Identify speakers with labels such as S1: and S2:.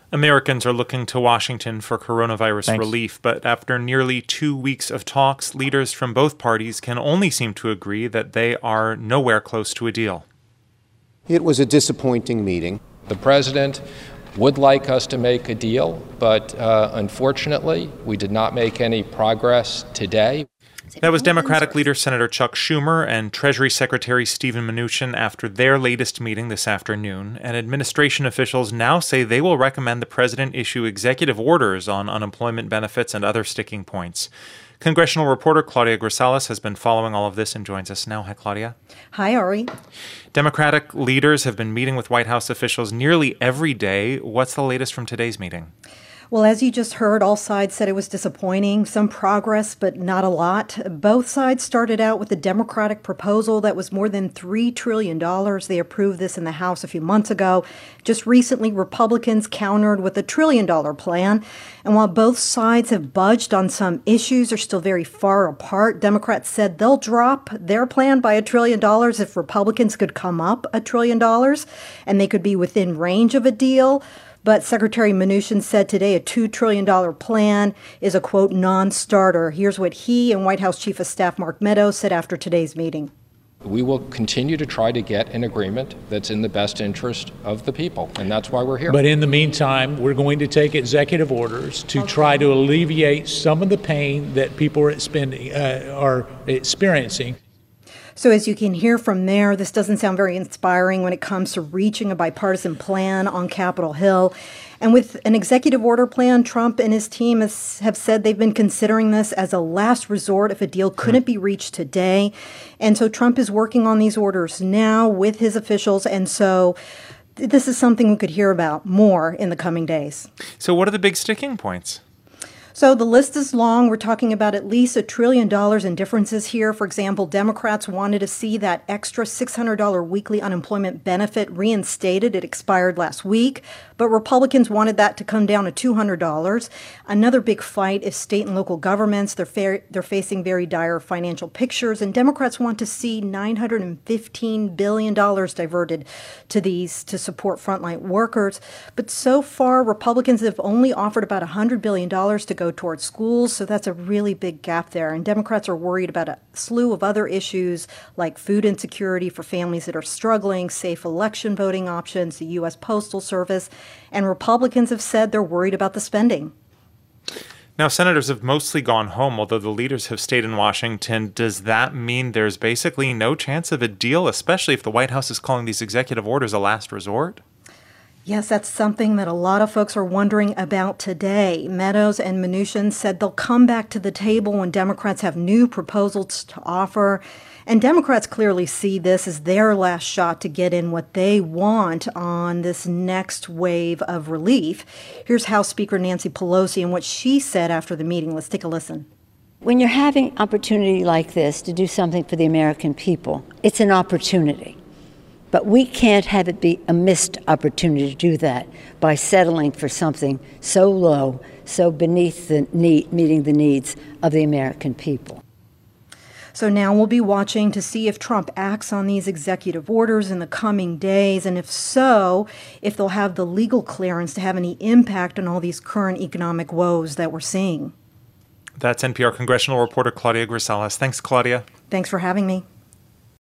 S1: Americans are looking to Washington for coronavirus relief, but after nearly 2 weeks of talks, leaders from both parties can only seem to agree that they are nowhere close to a deal.
S2: It was a disappointing meeting.
S3: The president would like us to make a deal, but unfortunately, we did not make any progress today.
S1: That was Democratic leader Senator Chuck Schumer and Treasury Secretary Steven Mnuchin after their latest meeting this afternoon, and administration officials now say they will recommend the president issue executive orders on unemployment benefits and other sticking points. Congressional reporter Claudia Grisales has been following all of this and joins us now. Hi, Claudia.
S4: Hi, Ari.
S1: Democratic leaders have been meeting with White House officials nearly every day. What's the latest from today's meeting?
S4: Well, as you just heard, all sides said it was disappointing. Some progress, but not a lot. Both sides started out with a Democratic proposal that was more than $3 trillion. They approved this in the House a few months ago. Just recently, Republicans countered with a $1 trillion plan. And while both sides have budged on some issues, they're still very far apart. Democrats said they'll drop their plan by $1 trillion if Republicans could come up $1 trillion, and they could be within range of a deal. But Secretary Mnuchin said today a $2 trillion plan is a, quote, non-starter. Here's what he and White House Chief of Staff Mark Meadows said after today's meeting.
S3: We will continue to try to get an agreement that's in the best interest of the people, and that's why we're here.
S5: But in the meantime, we're going to take executive orders to try to alleviate some of the pain that people are experiencing.
S4: So as you can hear from there, this doesn't sound very inspiring when it comes to reaching a bipartisan plan on Capitol Hill. And with an executive order plan, Trump and his team have said they've been considering this as a last resort if a deal couldn't be reached today. And so Trump is working on these orders now with his officials. And so this is something we could hear about more in the coming days.
S1: So what are the big sticking points?
S4: So the list is long. We're talking about at least $1 trillion in differences here. For example, Democrats wanted to see that extra $600 weekly unemployment benefit reinstated. It expired last week, but Republicans wanted that to come down to $200. Another big fight is state and local governments. They're facing very dire financial pictures, and Democrats want to see $915 billion diverted to these to support frontline workers. But so far, Republicans have only offered about $100 billion to go towards schools, so that's a really big gap there. And Democrats are worried about a slew of other issues like food insecurity for families that are struggling, safe election voting options, the U.S. Postal Service, and Republicans have said they're worried about the spending.
S1: Now, senators have mostly gone home, although the leaders have stayed in Washington. Does that mean there's basically no chance of a deal, especially if the White House is calling these executive orders a last resort?
S4: Yes, that's something that a lot of folks are wondering about today. Meadows and Mnuchin said they'll come back to the table when Democrats have new proposals to offer. And Democrats clearly see this as their last shot to get in what they want on this next wave of relief. Here's House Speaker Nancy Pelosi and what she said after the meeting. Let's take a listen.
S6: When you're having opportunity like this to do something for the American people, it's an opportunity. But we can't have it be a missed opportunity to do that by settling for something so low, so beneath the meeting the needs of the American people.
S4: So now we'll be watching to see if Trump acts on these executive orders in the coming days, and if so, if they'll have the legal clearance to have any impact on all these current economic woes that we're seeing.
S1: That's NPR congressional reporter Claudia Grisales. Thanks, Claudia.
S4: Thanks for having me.